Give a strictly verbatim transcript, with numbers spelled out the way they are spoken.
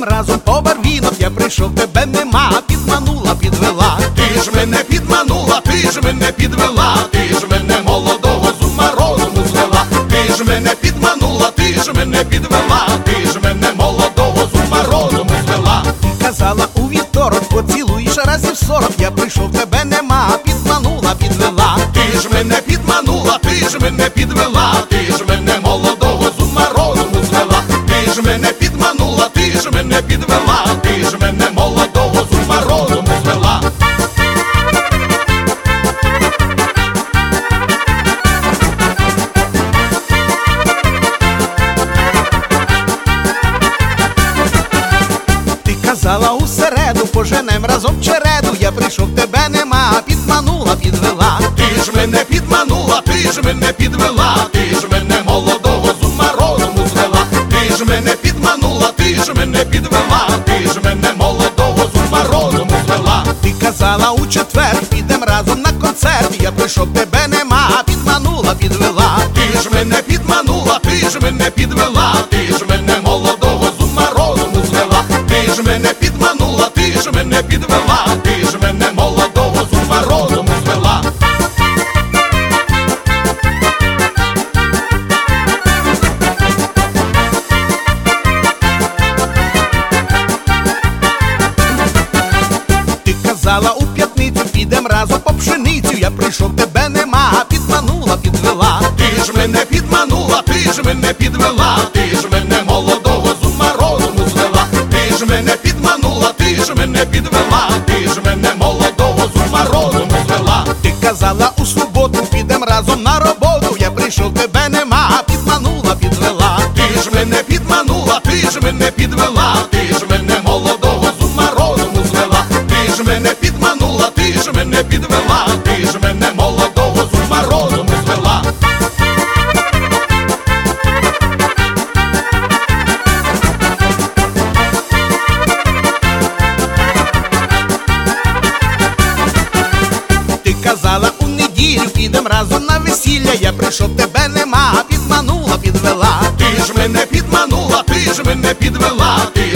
підем разом по барвінок. Я прийшов, тебе нема, підманула, підвела. Ти ж мене підманула, ти ж мене підвела, ти ж мене молодого з ума розуму звела. Ти ж мене підманула, ти ж мене підвела, ти ж мене молодого з ума розуму звела. Казала у вівторок, поцілуєш разів сорок. Я прийшов, тебе нема, підманула, підвела. Ти ж мене підманула, ти ж мене підвела, ти ж мене молодого з ума розуму звела. Ти ж мене підманула, ти ж мене підвела, ти ж мене молодого з ума розуму звела. Казала у середу, поженем разом череду. Я прийшов, тебе нема, підманула, підвела. Ти ж мене підманула, ти ж мене підвела, ти ж мене молодого з ума розуму звела. Ти ж мене підманула, ти ж мене підвела, ти ж мене молодого з ума розуму звела. Ти казала у четвер, підем разом на концерт. Я прийшов, тебе нема, підманула, підвела. Ти ж мене підманула, ти ж мене підвела, ти ж мене молодого з ума розуму звела. Ти ж мене підманула, ти ж мене підвела, ти ж мене молодого з ума розуму звела. Ти казала у п'ятницю, підем разом по пшеницю. Я прийшов, тебе нема, підманула, підвела. Ти ж мене підманула, ти ж мене підвела, ти ж мене молодого з ума розуму звела. Ти ж мене підманула, ти ж мене підвела, ти ж мене молодого з ума розуму звела. Ти казала у суботу, підем разом на роботу. Я прийшов, тебе нема, підманула, підвела. Ти ж мене підманула, ти ж мене підвела, ти ж мене молодого з ума розуму звела. Ти ж мене підманула, ти ж мене підвела, ти ж мене молодого з ума розуму звела. Ти казала у неділю, підем разом на весілля. Я прийшов, тебе нема, підманула, підвела. Ти ж мене підманула, ти ж мене підвела, ти